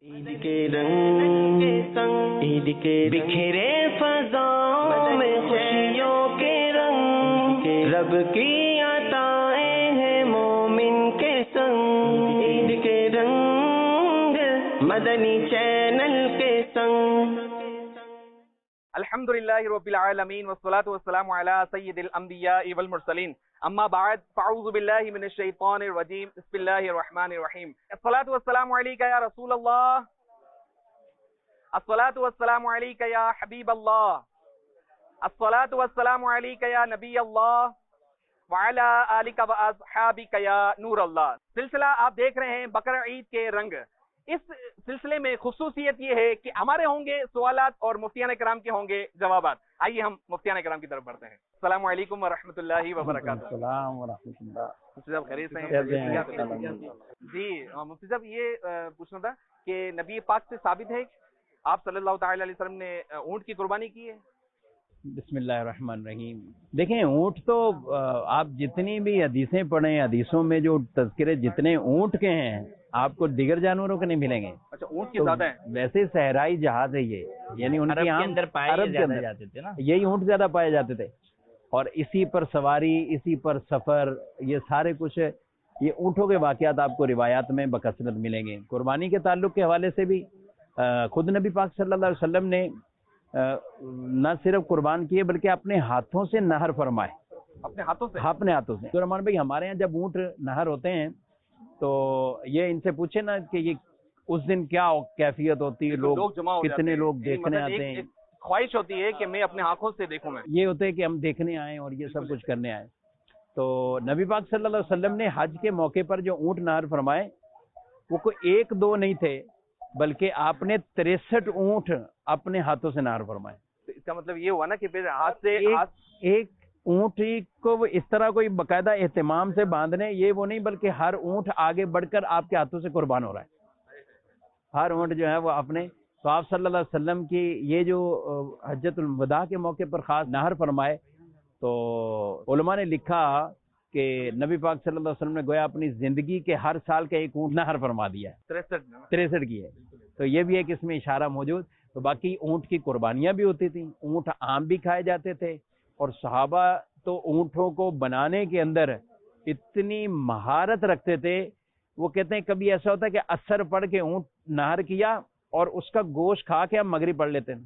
عید کے رنگ کے سنگ عید کے بکھرے فضاؤں میں خوشیوں کے رنگ رب کی عطائیں ہیں مومن کے سنگ عید کے رنگ مدنی چینل کے سنگ. الحمدللہ رب العالمین والصلاة والسلام علی سید الانبیاء والمرسلین اما بعد فاعوذ باللہ من الشیطان الرجیم بسم اللہ الرحمن الرحیم. الصلاة والسلام علیکہ یا رسول اللہ، الصلاة والسلام علیکہ یا حبیب اللہ، الصلاة والسلام علیکہ یا نبی اللہ وعلی آلکہ واصحابکہ یا نور اللہ. سلسلہ آپ دیکھ رہے ہیں بقر عید کے رنگ. اس سلسلے میں خصوصیت یہ ہے کہ ہمارے ہوں گے سوالات اور مفتیان کرام کے ہوں گے جوابات. آئیے ہم مفتیان کرام کی طرف بڑھتے ہیں. السلام علیکم ورحمۃ اللہ وبرکاتہ. السلام ورحمۃ اللہ. مفتی صاحب خیریت سے ہیں؟ جی مفتی صاحب یہ پوچھنا تھا کہ نبی پاک سے ثابت ہے کہ آپ صلی اللہ تعالی علیہ وسلم نے اونٹ کی قربانی کی ہے؟ بسم اللہ الرحمن الرحیم. دیکھیں اونٹ تو آپ جتنی بھی حدیثیں پڑھیں، حدیثوں میں جو تذکرے جتنے اونٹ کے ہیں آپ کو دیگر جانوروں کے نہیں ملیں گے. اچھا اونٹ کے زیادہ ہیں. ویسے صحرائی جہاز ہے یہ، یعنی ان کے اندر عرب کے اندر جاتے تھے نا، یہی اونٹ زیادہ پائے جاتے تھے اور اسی پر سواری، اسی پر سفر، یہ سارے کچھ یہ اونٹوں کے واقعات آپ کو روایات میں بکثرت ملیں گے. قربانی کے تعلق کے حوالے سے بھی خود نبی پاک صلی اللہ علیہ وسلم نے نہ صرف قربان کیے بلکہ اپنے ہاتھوں سے نہر فرمائے. اپنے ہاتھوں سے؟ اپنے ہاتھوں سے. رحمان بھائی ہمارے یہاں جب اونٹ نہر ہوتے ہیں تو یہ ان سے پوچھے نا کہ یہ اس دن کیا کیفیت ہوتی ہے، لوگ کتنے لوگ دیکھنے آتے ہیں. خواہش ہوتی ہے کہ میں اپنے آنکھوں سے دیکھوں. میں یہ ہوتا ہے کہ ہم دیکھنے آئیں اور یہ سب کچھ کرنے آئیں. تو نبی پاک صلی اللہ علیہ وسلم نے حج کے موقع پر جو اونٹ نہر فرمائے وہ کوئی ایک دو نہیں تھے بلکہ آپ نے 63 اونٹ اپنے ہاتھوں سے نہر فرمائے. اس کا مطلب یہ ہوا نا کہ پھر ہاتھ سے ایک اونٹ کو اس طرح کوئی باقاعدہ اہتمام سے باندھنے، یہ وہ نہیں بلکہ ہر اونٹ آگے بڑھ کر آپ کے ہاتھوں سے قربان ہو رہا ہے. ہر اونٹ جو ہے وہ اپنے. تو آپ صلی اللہ علیہ وسلم کی یہ جو حجۃ الوداع کے موقع پر خاص نہر فرمائے تو علماء نے لکھا کہ نبی پاک صلی اللہ علیہ وسلم نے گویا اپنی زندگی کے ہر سال کا ایک اونٹ نہر فرما دیا ہے. 63 کی ہے. تو یہ بھی ایک اس میں اشارہ موجود. تو باقی اونٹ کی قربانیاں بھی ہوتی تھیں، اونٹ عام بھی کھائے جاتے تھے اور صحابہ تو اونٹوں کو بنانے کے اندر اتنی مہارت رکھتے تھے. وہ کہتے ہیں کبھی ایسا ہوتا ہے کہ اثر پڑھ کے اونٹ نہر کیا اور اس کا گوشت کھا کے ہم مغرب پڑھ لیتے ہیں.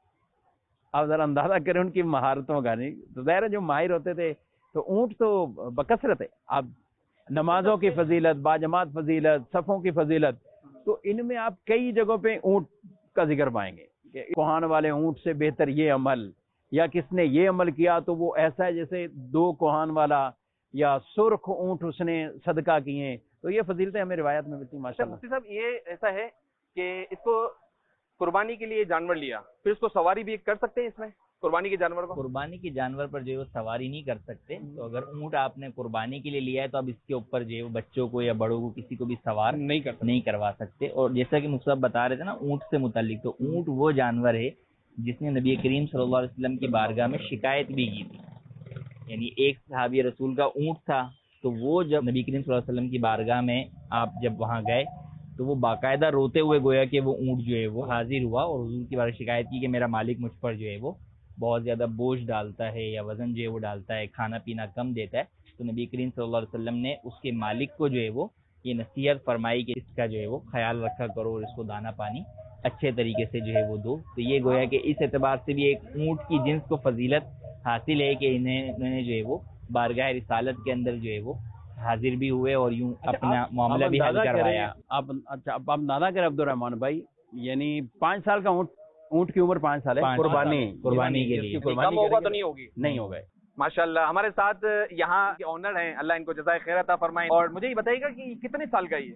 آپ ذرا اندازہ کریں ان کی مہارتوں کا. نہیں تو ظاہر جو ماہر ہوتے تھے تو اونٹ تو بکثرت ہے. آپ نمازوں کی فضیلت، باجماعت فضیلت، صفوں کی فضیلت، تو ان میں آپ کئی جگہوں پہ اونٹ کا ذکر پائیں گے کہ کوہان والے اونٹ سے بہتر یہ عمل، یا کس نے یہ عمل کیا تو وہ ایسا ہے جیسے 2 کوہان والا، یا سرخ اونٹ اس نے صدقہ کیے. تو یہ فضیلتیں ہمیں روایت میں ملتی ہیں ماشاءاللہ. مفتی صاحب یہ ایسا ہے کہ اس کو قربانی کے لیے جانور لیا، پھر اس کو سواری بھی کر سکتے ہیں؟ اس میں قربانی کے جانور کو قربانی کے جانور پر جو ہے وہ سواری نہیں کر سکتے. تو اگر اونٹ آپ نے قربانی کے لیے لیا ہے تو اب اس کے اوپر جو ہے وہ بچوں کو یا بڑوں کو کسی کو بھی سوار نہیں کروا سکتے. اور جیسا کہ مفتی صاحب بتا رہے تھے نا اونٹ سے متعلق، تو اونٹ وہ جانور ہے جس نے نبی کریم صلی اللہ علیہ وسلم کی بارگاہ میں شکایت بھی کی تھی. یعنی ایک صحابی رسول کا اونٹ تھا، تو وہ جب نبی کریم صلی اللہ علیہ وسلم کی بارگاہ میں آپ جب وہاں گئے تو وہ باقاعدہ روتے ہوئے گویا کہ وہ اونٹ جو ہے وہ حاضر ہوا اور حضور کی بارگاہ شکایت کی کہ میرا مالک مجھ پر جو ہے وہ بہت زیادہ بوجھ ڈالتا ہے یا وزن جو ہے وہ ڈالتا ہے، کھانا پینا کم دیتا ہے. تو نبی کریم صلی اللہ علیہ وسلم نے اس کے مالک کو جو ہے وہ یہ نصیحت فرمائی کہ اس کا جو ہے وہ خیال رکھا کرو اور اس کو دانہ پانی اچھے طریقے سے جو ہے وہ دو. تو یہ گویا کہ اس اعتبار سے بھی ایک اونٹ کی جنس کو فضیلت حاصل ہے کہ انہوں نے جو ہے وہ بارگاہ رسالت کے اندر جو ہے وہ حاضر بھی ہوئے اور یوں اپنا معاملہ بھی حل کروایا. اچھا اب آپ اندازہ کریں عبد الرحمان بھائی، یعنی 5 سال کا اونٹ کی عمر 5 سال ہے قربانی کے لیے. کم ہوگا تو نہیں ہوگا. ماشاءاللہ. ہمارے ساتھ یہاں کے آنر ہیں، اللہ ان کو جزائے خیر عطا فرمائے. اور مجھے یہ بتائیے گا کہ کتنے سال کا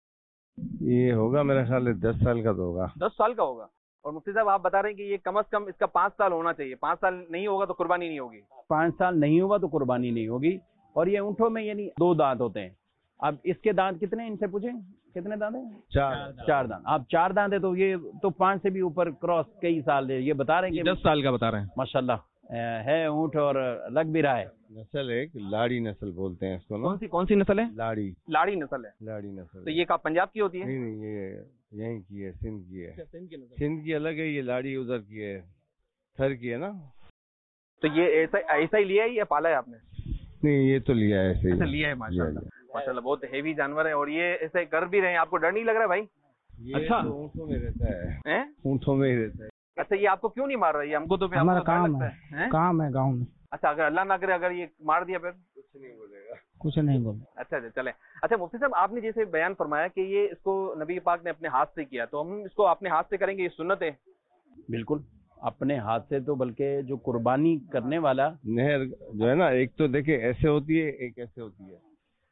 یہ ہوگا؟ میرا خیال ہے 10 سال کا تو ہوگا. 10 سال کا ہوگا. اور مفتی صاحب آپ بتا رہے ہیں کہ یہ کم از کم اس کا 5 سال ہونا چاہیے. 5 سال نہیں ہوگا تو قربانی نہیں ہوگی. 5 سال نہیں ہوگا تو قربانی نہیں ہوگی. اور یہ اونٹوں میں یعنی 2 دانت ہوتے ہیں. اب اس کے دانت کتنے ہیں ان سے پوچھیں؟ کتنے دانت ہیں؟ 4 دانت. آپ 4 دانت ہے تو یہ تو 5 سے بھی اوپر کراس کئی سال ہے. یہ بتا رہے ہیں کہ 10 سال کا بتا رہے ہیں. ماشاءاللہ ہے اونٹ اور لگ بھی رہا ہے. نسل ہے لاڑی نسل بولتے ہیں اس کو. کون سی نسل ہے؟ لاڑی نسل ہے. لاڑی نسل. تو یہ پنجاب کی ہوتی ہے؟ نہیں یہ यहीं की है, सिंध की है। सिंध की अलग है, ये लाड़ी उधर की है, थर की है ना। तो ये ऐसा ही लिया है या पाला है आपने? नहीं, ये तो लिया है ऐसे ही। अच्छा, लिया है, माशाल्लाह माशाल्लाह, बहुत हेवी जानवर है। और ये ऐसे कर भी रहे हैं, आपको डर नहीं लग रहा भाई? अच्छा, ऊँटों में रहता है, ऊँटों में ही रहता है। अच्छा, ये आपको क्यों नहीं मार रहा है? हमको तो हमारा काम है, काम है गाँव में। अच्छा, अगर अल्लाह ना करे अगर ये मार दिया फिर? कुछ नहीं बोलेगा, कुछ नहीं बोल। अच्छा चले। अच्छा मुफ्ती साहब, आपने जैसे बयान फरमाया कि ये इसको नबी पाक ने अपने हाथ से किया, तो हम इसको अपने हाथ से करेंगे, ये सुन्नत है? बिल्कुल अपने हाथ से, तो बल्कि जो कुर्बानी करने वाला नहर जो है ना, एक तो देखिए ऐसे होती है, एक ऐसे होती है।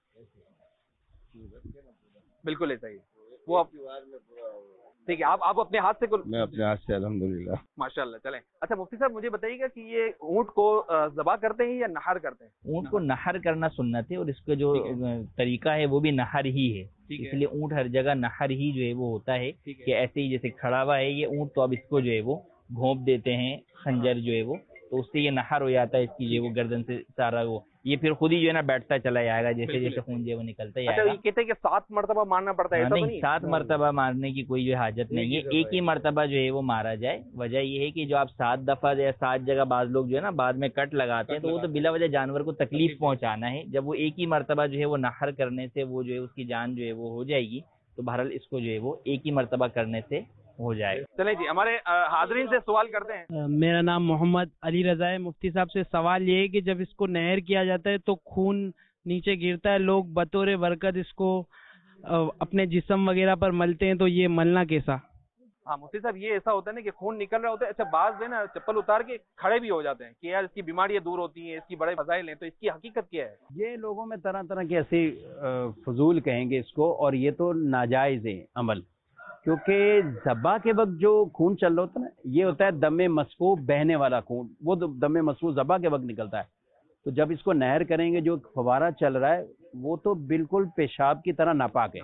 बिल्कुल ऐसा ही वो आप ठीक है, आप अपने हाथ से मैं अपने हाथ से अल्हम्दुलिल्लाह। माशाल्लाह। चलें। अच्छा मुफ्ती साहब, मुझे बताइएगा कि ये ऊँट को ज़बा करते हैं या नहर करते हैं? ऊँट को नहर करना सुन्नत है, और इसका जो तरीका है वो भी नहर ही है। इसलिए ऊँट हर जगह नहर ही जो है वो होता है कि ऐसे ही जैसे खड़ा हुआ है ये ऊँट, तो अब इसको जो है वो घोंप देते हैं खंजर जो है वो, तो उससे ये नहर हो जाता है इसकी, जो है वो गर्दन से सारा वो, ये फिर खुद ही जो है ना बैठता चला जाएगा, जैसे जैसे खून जो है वो निकलता अच्छा, जाएगा। ये कहते हैं कि 7 मरतबा मारना पड़ता है, ऐसा तो नहीं, 7 मरतबा मारने की कोई जो हाजत नहीं है, एक ही मरतबा जो है वो मारा जाए। वजह ये है कि जो आप 7 दफा या 7 जगह बाद लोग जो है ना बाद में कट लगाते हैं, तो वो तो बिला वजह जानवर को तकलीफ पहुंचाना है। जब वो एक ही मरतबा जो है वो नहर करने से वो जो है उसकी जान जो है वो हो जाएगी, तो बहरहाल इसको जो है वो एक ही मरतबा करने से हो जाएगा। चलें जी, हमारे हाजरीन से सवाल करते हैं। मेरा नाम मोहम्मद अली रजा है। मुफ्ती साहब से सवाल ये है कि जब इसको नहर किया जाता है तो खून नीचे गिरता है, लोग बतौर बरकत इसको अपने जिस्म वगैरह पर मलते हैं, तो ये मलना कैसा? हाँ मुफ्ती साहब, ये ऐसा होता है ना कि खून निकल रहा होता है। अच्छा, बाज है ना चप्पल उतार के खड़े भी हो जाते हैं कि यार इसकी बीमारियां दूर होती हैं, इसकी बड़े फजाइल हैं, तो इसकी हकीकत क्या है? ये लोगों में तरह तरह के ऐसे फजूल कहेंगे इसको, और ये तो नाजायज है अमल, क्योंकि ज़बा के वक्त जो खून चल रहा होता है ना, ये होता है दमे मसफू, बहने वाला खून, वो दमे मसफू ज़बा के वक्त निकलता है। तो जब इसको नहर करेंगे, जो फवारा चल रहा है वो तो बिल्कुल पेशाब की तरह नापाक है।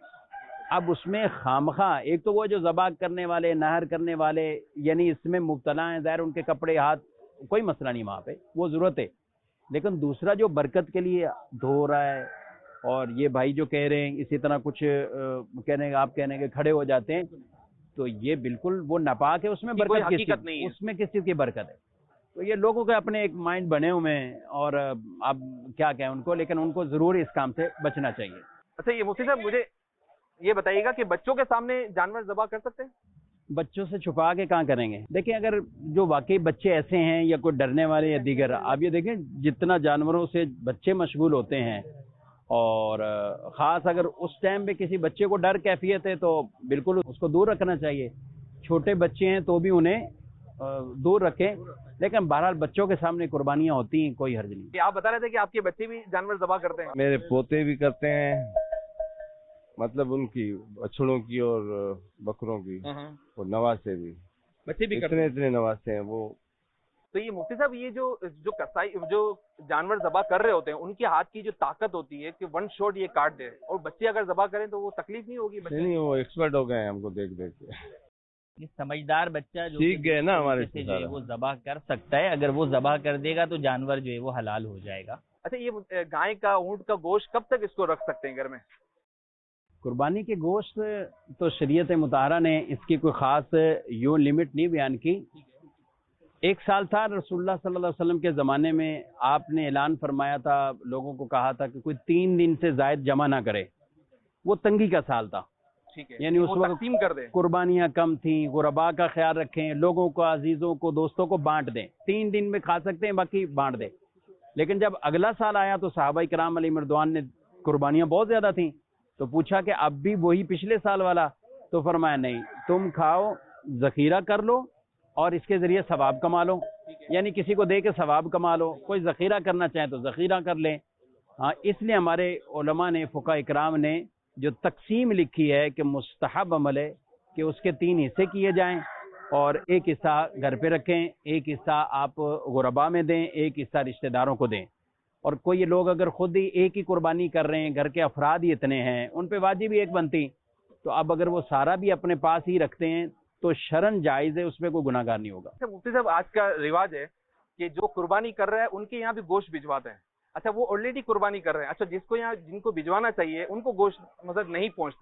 अब उसमें खामखा, एक तो वो जो ज़बा करने वाले, नहर करने वाले, यानी इसमें मुब्तला हैं, ज़ाहिर उनके कपड़े हाथ, कोई मसला नहीं वहाँ पे, वो ज़रूरत है। लेकिन दूसरा जो बरकत के लिए धो रहा है, और ये भाई जो कह रहे हैं इसी तरह कुछ कहने आप कहने के खड़े हो जाते हैं, तो ये बिल्कुल वो नापाक है, उसमें बरकत हकीकत नहीं है, उसमें किस चीज़ की बरकत है? तो ये लोगों के अपने एक माइंड बने हुए हैं, और आप क्या कहें उनको, लेकिन उनको ज़रूर इस काम से बचना चाहिए। अच्छा, ये मुफ्ती साहब मुझे ये बताइएगा कि बच्चों के सामने जानवर ज़बा कर सकते हैं? बच्चों से छुपा के कहाँ करेंगे? देखिए, अगर जो वाकई बच्चे ऐसे हैं या कोई डरने वाले या दीगर, आप ये देखें जितना जानवरों से बच्चे मशगूल होते हैं, और ख़ास अगर उस टाइम पे किसी बच्चे को डर कैफियत है तो बिल्कुल उसको दूर रखना चाहिए। छोटे बच्चे हैं तो भी उन्हें दूर रखें, लेकिन बहरहाल बच्चों के सामने कुर्बानियाँ होती हैं, कोई हर्ज नहीं। आप बता रहे थे कि आपके बच्चे भी जानवर ज़बा करते हैं? मेरे पोते भी करते हैं, मतलब उनकी बछड़ों की और बकरों की, और नवासे भी, बच्चे भी इतने इतने नवासे हैं वो। तो ये मुफ्ती साहब, ये जो कसाई जो जानवर ज़बा कर रहे होते हैं, उनके हाथ की जो ताकत होती है कि वन शॉट ये काट दे, और बच्चे अगर ज़बा करें तो वो तकलीफ नहीं होगी? बच्चे नहीं, वो एक्सपर्ट हो गए हैं हमको देख देख के। ये समझदार बच्चा जो सीख गए ना हमारे से जो है सारा। वो ज़बा कर सकता है, अगर वो ज़बा कर देगा तो जानवर जो है वो हलाल हो जाएगा। अच्छा, ये गाय का, ऊँट का गोश्त कब तक इसको रख सकते हैं घर में? कुर्बानी के गोश्त तो शरीयत मुताहरा ने इसकी कोई ख़ास यूँ लिमिट नहीं बयान की। 1 साल था रसूलुल्लाह सल्लल्लाहु अलैहि वसल्लम के ज़माने में, आपने ऐलान फरमाया था, लोगों को कहा था कि कोई 3 दिन से ज़ायद जमा ना करे। वो तंगी का साल था, ठीक है, यानी उस वो वक्त तकसीम कर दें, कुर्बानियाँ कम थी, गुरबा का ख्याल रखें, लोगों को, अजीज़ों को, दोस्तों को बांट दें। 3 दिन में खा सकते हैं, बाकी बांट दें। लेकिन जब अगला साल आया तो सहाबा किराम अलैहिम रिदवान ने, कुर्बानियाँ बहुत ज़्यादा थीं, तो पूछा कि अब भी वही पिछले साल वाला? तो फरमाया नहीं, तुम खाओ, ज़ख़ीरा कर लो और इसके ज़रिए सवाब कमा लो, यानी किसी को दे के सवाब कमा लो। कोई ज़ख़ीरा करना चाहे तो ज़ख़ीरा कर लें। हाँ, इसलिए हमारे उलमा ने, फ़ुक़हा इकराम ने जो तकसीम लिखी है कि मुस्तहब अमल है कि उसके 3 हिस्से किए जाएं, और एक हिस्सा घर पे रखें, एक हिस्सा आप गुरबा में दें, एक हिस्सा रिश्तेदारों को दें। और कोई लोग अगर खुद ही एक ही कुर्बानी कर रहे हैं, घर के अफराद ही इतने हैं, उन पे वाजिब ही एक बनती, तो अब अगर वो सारा भी अपने पास ही रखते हैं तो शरन जायज़ है, उसमें कोई गुनाहगार नहीं होगा। अच्छा मुफ्ती साहब, आज का रिवाज है कि जो कुर्बानी कर रहा है उनके यहाँ भी गोश्त भिजवाते हैं। अच्छा, वो ऑलरेडी कुर्बानी कर रहे हैं, अच्छा जिसको यहाँ, जिनको भिजवाना चाहिए उनको गोश्त मतलब नहीं पहुँचता,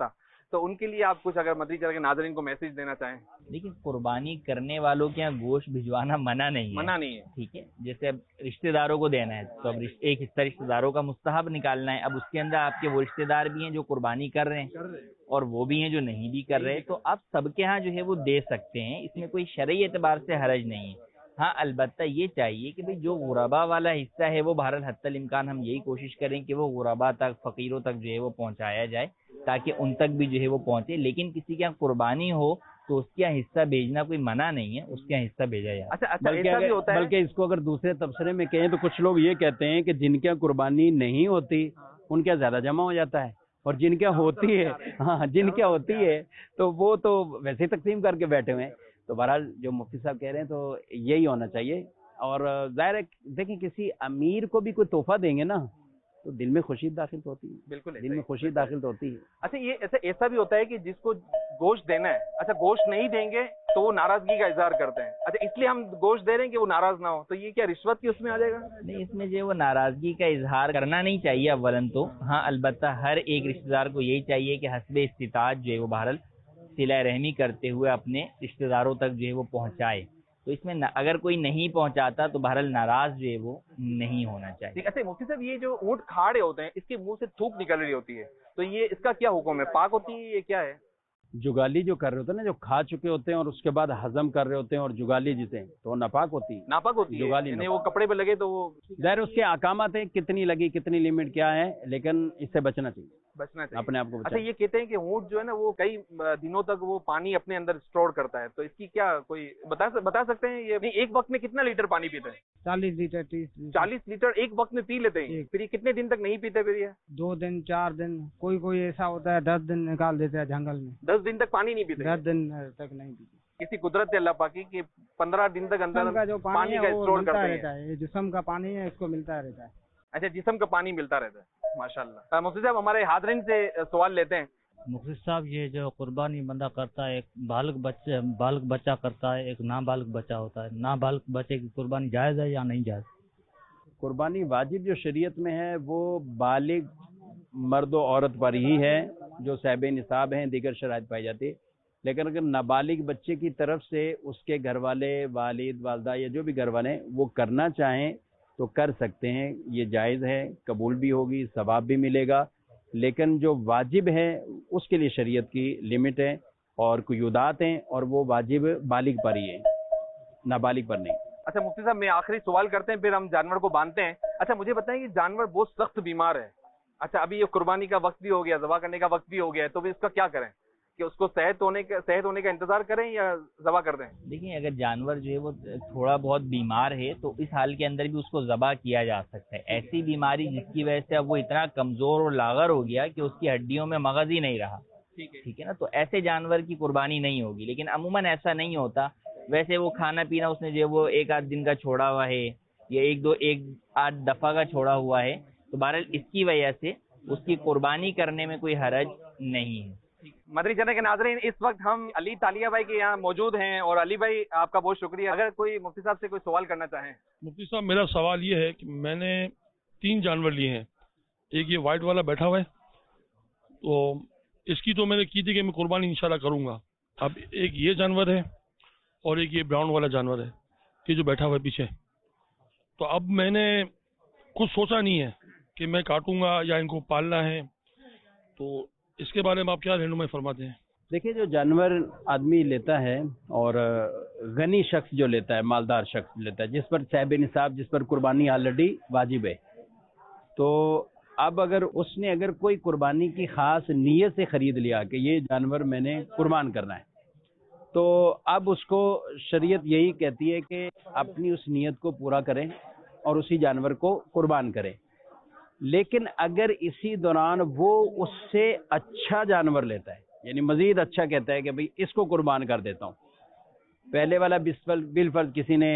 تو ان کے لیے آپ کچھ اگر مدری چینل کے ناظرین کو میسج دینا چاہیں. لیکن قربانی کرنے والوں کے یہاں گوشت بھجوانا منع نہیں ہے. ٹھیک ہے, جیسے اب رشتہ داروں کو دینا ہے تو اب ایک حصہ رشتہ داروں کا مستحب نکالنا ہے. اب اس کے اندر آپ کے وہ رشتہ دار بھی ہیں جو قربانی کر رہے ہیں اور وہ بھی ہیں جو نہیں بھی کر رہے, تو آپ سب کے ہاں جو ہے وہ دے سکتے ہیں. اس میں کوئی شرعی اعتبار سے حرج نہیں ہے. ہاں البتہ یہ چاہیے کہ بھئی جو غربا والا حصہ ہے وہ بہرحال حتی الامکان ہم یہی کوشش کریں کہ وہ غربا تک, فقیروں تک جو ہے وہ پہنچایا جائے تاکہ ان تک بھی جو ہے وہ پہنچے. لیکن کسی کے یہاں قربانی ہو تو اس کے یہاں حصہ بھیجنا کوئی منع نہیں ہے, اس کے یہاں حصہ بھیجا جائے. اچھا بلکہ اس کو اگر دوسرے تبصرے میں کہیں تو کچھ لوگ یہ کہتے ہیں کہ جن کے یہاں قربانی نہیں ہوتی ان کے یہاں زیادہ جمع ہو جاتا ہے, اور جن کے ہوتی ہے, ہاں جن کے ہوتی ہے تو وہ تو ویسے ہی تقسیم کر کے بیٹھے ہوئے ہیں. تو بہرحال جو مفتی صاحب کہہ رہے ہیں تو یہی ہونا چاہیے. اور ظاہر ہے دیکھیں کسی امیر کو بھی کوئی تحفہ دیں گے نا تو دل میں خوشی داخل ہوتی ہے. بالکل دل میں خوشی داخل ہوتی ہے. اچھا یہ ایسا بھی ہوتا ہے کہ جس کو گوشت دینا ہے, اچھا گوشت نہیں دیں گے تو وہ ناراضگی کا اظہار کرتے ہیں. اچھا اس لیے ہم گوشت دے رہے ہیں کہ وہ ناراض نہ ہو, تو یہ کیا رشوت کی اس میں آ جائے گا؟ نہیں, اس میں جو وہ ناراضگی کا اظہار کرنا نہیں چاہیے اولاً تو. ہاں البتہ ہر ایک رشتہ دار کو یہی چاہیے کہ حسب استطاعت جو ہے وہ بہرحال صلہ رحمی کرتے ہوئے اپنے رشتہ داروں تک جو ہے وہ پہنچائے. تو اس میں اگر کوئی نہیں پہنچاتا تو بہرحال ناراض جو ہے وہ نہیں ہونا چاہیے. اچھا مفتی صاحب یہ جو اونٹ کھا رہے ہوتے ہیں اس کے منہ سے تھوک نکل رہی ہوتی ہے, تو یہ اس کا کیا حکم ہے؟ پاک ہوتی ہے یہ کیا ہے؟ جگالی جو کر رہے ہوتے ہیں نا, جو کھا چکے ہوتے ہیں اور اس کے بعد ہضم کر رہے ہوتے ہیں, اور جگالی جسے تو وہ ناپاک ہوتی ہے. ناپاک ہوتی ہے جگالی یعنی وہ کپڑے پہ لگے تو وہ ظاہر اس کے احکامات ہیں, کتنی لگی کتنی لمٹ کیا ہے, لیکن اس سے بچنا چاہیے, بچنا چاہیے اپنے آپ کو. اچھا یہ کہتے ہیں کہ اونٹ جو ہے نا وہ کئی دنوں تک وہ پانی اپنے اندر اسٹور کرتا ہے, تو اس کی کیا کوئی بتا سکتے ہیں؟ یہ ایک وقت میں کتنا لیٹر پانی پیتے ہیں؟ 40 لیٹر 40 لیٹر ایک وقت میں پی لیتے ہیں. پھر یہ کتنے دن تک نہیں پیتے؟ پھر یہ 2 دن 4 دن, کوئی ایسا ہوتا ہے 10 دن نکال دیتے ہیں جنگل میں. 10 دن تک پانی نہیں پیتے؟ 10 دن تک نہیں پیتے. کسی قدرت اللہ پاکی کہ 15 دن تک اندر کا جو پانی کا اسٹور ملتا کرتے رہتا ہے, یہ جسم کا پانی ہے اس کو ملتا رہتا ہے. اچھا جسم کا پانی ملتا رہتا ہے, ماشاء اللہ. مفتی صاحب ہمارے حاضرین سے سوال لیتے ہیں. مفتی صاحب یہ جو قربانی بندہ کرتا ہے, ایک بالغ بچہ کرتا ہے, ایک نابالغ بچہ ہوتا ہے, نابالغ بچے کی قربانی جائز ہے یا نہیں جائز؟ قربانی واجب جو شریعت میں ہے وہ بالغ مرد و عورت پر ہی ہے جو صاحب نصاب ہیں, دیگر شرائط پائی جاتی ہے. لیکن اگر نابالغ بچے کی طرف سے اس کے گھر والے, والد والدہ یا جو بھی گھر والے وہ کرنا چاہیں تو کر سکتے ہیں, یہ جائز ہے, قبول بھی ہوگی, ثواب بھی ملے گا. لیکن جو واجب ہے اس کے لیے شریعت کی لمٹ ہے اور قیودات ہیں, اور وہ واجب بالغ پر ہی ہے, نابالغ پر نہیں. اچھا مفتی صاحب میں آخری سوال کرتے ہیں پھر ہم جانور کو باندھتے ہیں. اچھا مجھے بتائیں کہ جانور بہت سخت بیمار ہے, اچھا ابھی یہ قربانی کا وقت بھی ہو گیا, ذبح کرنے کا وقت بھی ہو گیا ہے, تو اس کا کیا کریں؟ کہ اس کو صحت ہونے کا انتظار کریں یا ذبح کر دیں؟ دیکھیں اگر جانور جو ہے وہ تھوڑا بہت بیمار ہے تو اس حال کے اندر بھی اس کو ذبح کیا جا سکتا ہے. ایسی بیماری جس کی وجہ سے اب وہ اتنا کمزور اور لاغر ہو گیا کہ اس کی ہڈیوں میں مغز ہی نہیں رہا, ٹھیک ہے نا, تو ایسے جانور کی قربانی نہیں ہوگی. لیکن عموماً ایسا نہیں ہوتا. ویسے وہ کھانا پینا اس نے جو وہ 1-8 دن کا چھوڑا ہوا ہے یا 1-8 دفعہ کا چھوڑا ہوا ہے, تو بہرحال اس کی وجہ سے اس کی قربانی کرنے میں کوئی حرج نہیں ہے. مدری چینل کے ناظرین, اس وقت ہم علی تالیہ بھائی کے یہاں موجود ہیں, اور علی بھائی آپ کا بہت شکریہ. اگر کوئی مفتی صاحب سے کوئی سوال کرنا چاہیں. مفتی صاحب میرا سوال یہ ہے کہ میں نے 3 جانور لیے ہیں. ایک یہ وائٹ والا بیٹھا ہوا ہے, تو اس کی تو میں نے کی تھی کہ میں قربانی انشاءاللہ کروں گا. اب ایک یہ جانور ہے اور ایک یہ براؤن والا جانور ہے, یہ جو بیٹھا ہوا ہے پیچھے. تو اب میں نے کچھ سوچا نہیں ہے کہ میں کاٹوں گا یا ان کو پالنا ہے, تو اس کے بارے میں آپ کیا رہنمائی فرماتے ہیں؟ دیکھیں جو جانور آدمی لیتا ہے اور غنی شخص جو لیتا ہے, مالدار شخص لیتا ہے, جس پر صاحب نصاب, جس پر قربانی آلریڈی واجب ہے, تو اب اگر کوئی قربانی کی خاص نیت سے خرید لیا کہ یہ جانور میں نے قربان کرنا ہے, تو اب اس کو شریعت یہی کہتی ہے کہ اپنی اس نیت کو پورا کریں اور اسی جانور کو قربان کریں. لیکن اگر اسی دوران وہ اس سے اچھا جانور لیتا ہے, یعنی مزید اچھا کہتا ہے کہ بھئی اس کو قربان کر دیتا ہوں, پہلے والا بالفرض کسی نے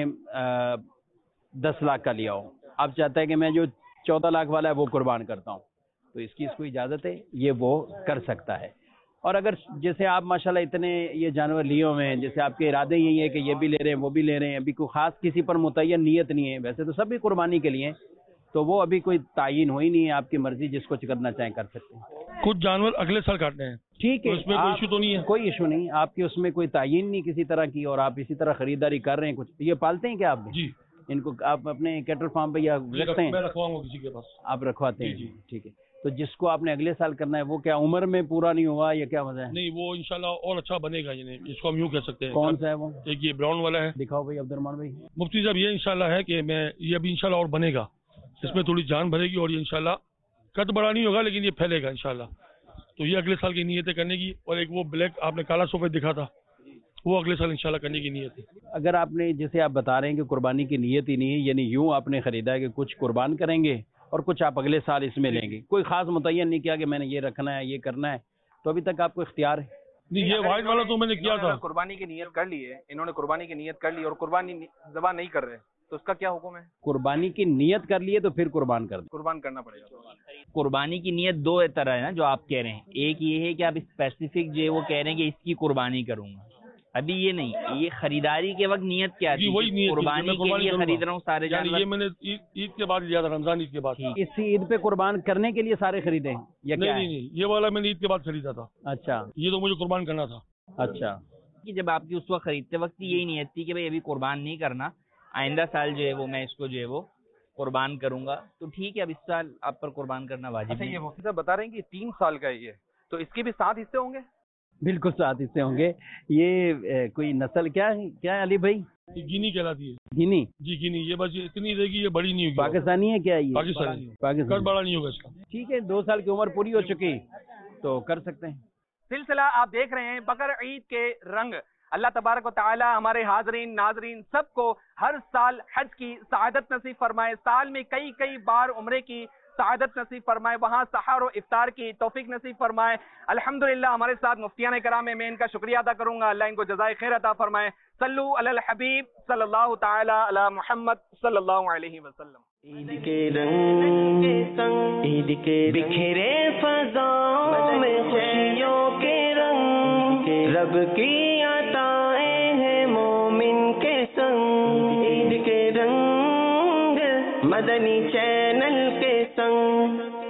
10 لاکھ کا لیا ہو, اب چاہتا ہے کہ میں جو 14 لاکھ والا ہے وہ قربان کرتا ہوں, تو اس کو اجازت ہے, یہ وہ کر سکتا ہے. اور اگر جیسے آپ ماشاءاللہ اتنے یہ جانور لیے ہوئے ہیں, جیسے آپ کے ارادے یہی ہے کہ یہ بھی لے رہے ہیں وہ بھی لے رہے ہیں, ابھی کوئی خاص کسی پر متعین نیت نہیں ہے, ویسے تو سب بھی قربانی کے لیے, تو وہ ابھی کوئی تعین ہوئی نہیں ہے, آپ کی مرضی, جس کو کرنا چاہیں کر سکتے ہیں. कुछ जानवर अगले साल काटने हैं, ٹھیک तो ہے इसमें कोई इशू तो नहीं है? کوئی ایشو نہیں, آپ کی اس میں کوئی تعین نہیں کسی طرح کی, اور آپ اسی طرح خریداری کر رہے ہیں. کچھ یہ پالتے ہیں کیا آپ؟ جی ان کو آپ اپنے کیٹل فارم پہ یا رکھتے ہیں؟ میں رکھواؤں گا کسی کے پاس. آپ رکھواتے ہیں؟ جی. ٹھیک ہے. تو جس کو آپ نے اگلے سال کرنا ہے وہ کیا عمر میں پورا نہیں ہوا یا کیا وجہ ہے؟ نہیں وہ انشاءاللہ اور اچھا بنے گا, یعنی اس کو ہم یوں کہہ سکتے ہیں. کون سا ہے وہ؟ ایک یہ براؤن والا ہے. دکھاؤ بھائی عبد الرحمان بھائی. مفتی صاحب یہ انشاءاللہ ہے کہ میں یہ ابھی انشاءاللہ اور بنے گا, اس میں تھوڑی جان بھرے گی, اور یہ انشاءاللہ قد بڑا نہیں ہوگا لیکن یہ پھیلے گا انشاءاللہ. تو یہ اگلے سال کی نیت ہے کرنے کی. اور ایک وہ بلیک آپ نے کالا سفید دکھا تھا, وہ اگلے سال انشاءاللہ کرنے کی نیت ہے. اگر آپ نے جیسے آپ بتا رہے ہیں کہ قربانی کی نیت ہی نہیں ہے, یعنی یوں آپ نے خریدا ہے کہ کچھ قربان کریں گے اور کچھ آپ اگلے سال اس میں لیں گے, کوئی خاص متعین نہیں کیا کہ میں نے یہ رکھنا ہے یہ کرنا ہے, تو ابھی تک آپ کو اختیار ہے؟ نہیں یہ وائٹ والا تو میں نے کیا تھا. قربانی کی نیت کر لی ہے, انہوں نے قربانی کی نیت کر لی اور قربانی ذبح نہیں کر رہے, تو اس کا کیا حکم ہے؟ قربانی کی نیت کر لیے تو پھر قربان کر دیں. قربان کرنا پڑے گا. قربانی کی نیت دو طرح ہے نا جو آپ کہہ رہے ہیں. ایک یہ ہے کہ آپ اسپیسیفک جو ہے وہ کہہ رہے ہیں کہ اس کی قربانی کروں گا, ابھی یہ نہیں. یہ خریداری کے وقت نیت کیا تھی؟ وہی نیت قربانی کے لیے خرید رہا ہوں سارے جانور. یہ میں نے عید کے بعد لیا تھا, رمضان عید کے بعد. اس عید پہ قربان کرنے کے لیے سارے خریدے ہیں یا کیا؟ نہیں یہ والا میں نے عید کے بعد خریدا تھا. اچھا یہ تو مجھے قربان کرنا تھا. اچھا. کہ جب آپ کی اس وقت خریدتے وقت یہی نیت تھی کہ بھائی ابھی قربان نہیں کرنا, آئندہ سال جو ہے وہ میں اس کو جو ہے وہ قربان کروں گا, تو ٹھیک ہے اب اس سال آپ پر قربان کرنا واجب اچھا نہیں. یہ مفتی صاحب بتا رہے ہیں کہ 3 سال کا ہے یہ, تو اس کے بھی 7 حصے ہوں گے؟ بالکل 7 حصے ہوں گے. یہ کوئی نسل کیا ہے علی بھائی؟ یہ گینی کہلاتی ہے. گینی؟ جی گینی. یہ بس اتنی رہے گی, یہ بڑی نہیں ہوگی. پاکستانی ہے کیا یہ؟ پاکستانی. پاکستانی. بڑا نہیں ہوگا اس کا. ٹھیک ہے, 2 سال کی عمر پوری ہو چکی تو کر سکتے ہیں. سلسلہ آپ دیکھ رہے ہیں بقر عید کے رنگ. اللہ تبارک و تعالی ہمارے حاضرین ناظرین سب کو ہر سال حج کی سعادت نصیب فرمائے, سال میں کئی بار عمرے کی سعادت نصیب فرمائے, وہاں سحر و افطار کی توفیق نصیب فرمائے. الحمدللہ ہمارے ساتھ مفتیان کرام ہیں, میں ان کا شکریہ ادا کروں گا, اللہ ان کو جزائے خیر عطا فرمائے. صلو علی الحبیب صلی اللہ تعالی علی محمد صلی اللہ علیہ وسلم. عید کے رنگ کے سنگ, عید کے بکھرے فضاؤں میں خوشیوں کے رنگ, رب کی عطائیں ہیں مومن کے سنگ. عید کے رنگ مدنی چینل کے سنگ.